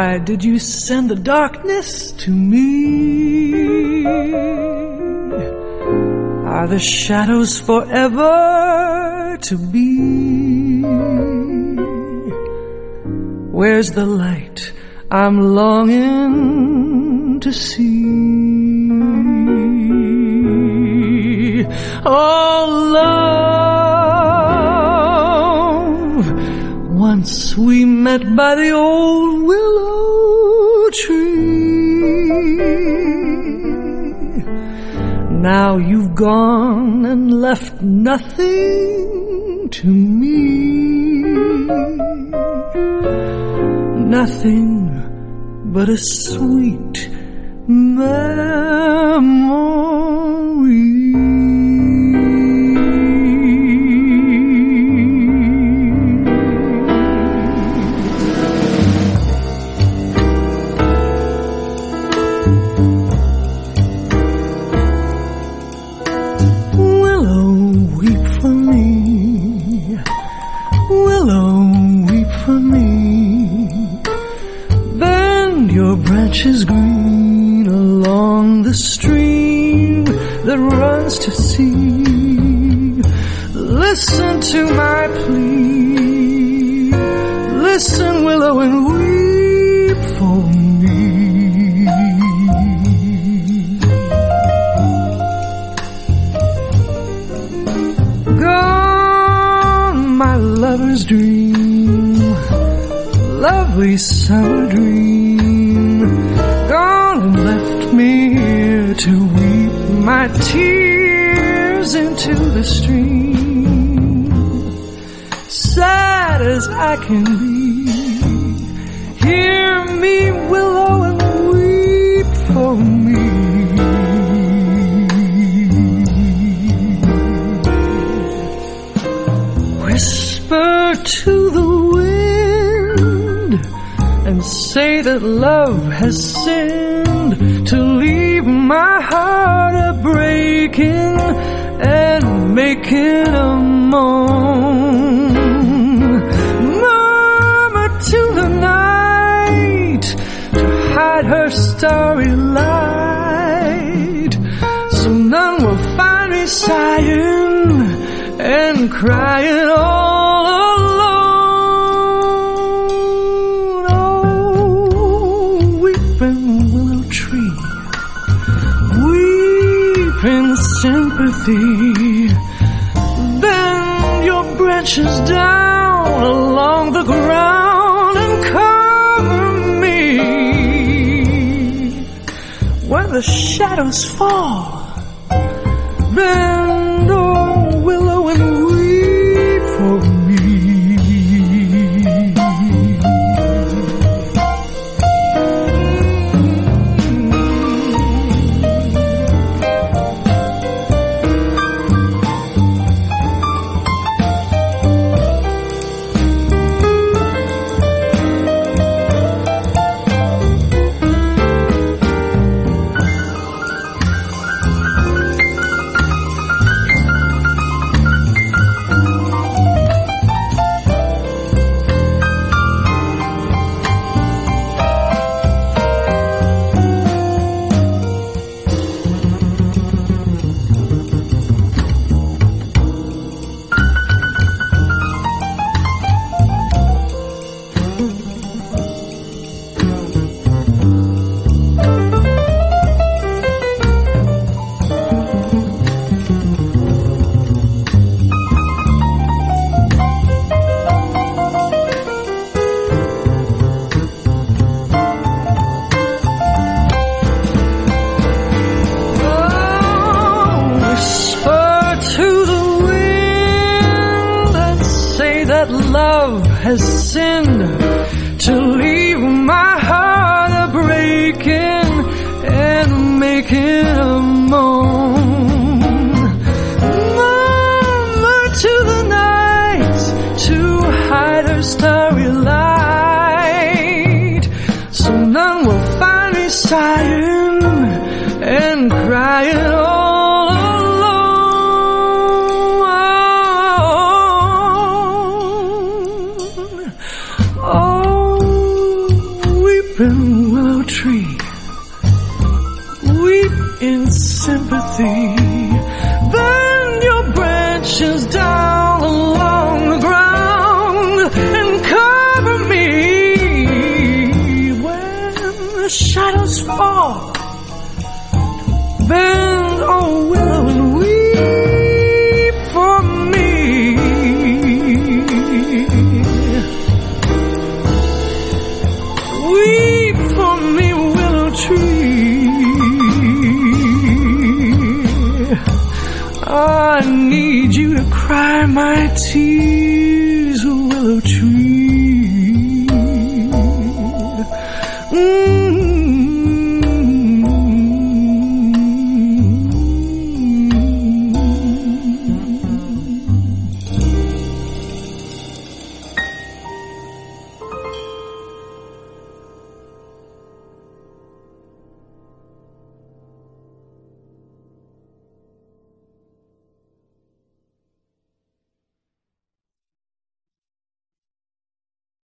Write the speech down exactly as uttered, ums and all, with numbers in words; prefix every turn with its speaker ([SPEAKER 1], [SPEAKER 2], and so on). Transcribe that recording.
[SPEAKER 1] Why did you send the darkness to me? Are the shadows forever to be? Where's the light I'm longing to see? Oh, love, once we met by the old willow tree. Now you've gone and left nothing to me. Nothing but a sweet memory. Willow, weep for me. Willow, weep for me. Your branches green along the stream that runs to sea. Listen to my plea. Listen, willow, and weep for me. Gone, my lover's dream, lovely summer dream. Gone and left me here to weep my tears into the stream. Sad as I can be, hear me, willow, and weep for me. Whisper to the wind and say that love has sinned to leave my heart a-breaking and making a moan. Murmur to the night to hide her starry light, so none will find me sighing and crying all alone. In sympathy, bend your branches down along the ground and cover me. When the shadows fall, bend, oh willow, and weep for me. Love has sinned to leave my heart a-breaking and making a moan. Murmur to the night to hide her starry light, so none will find me sighing and crying all alone. Oh, I need you to cry my tears, a willow tree.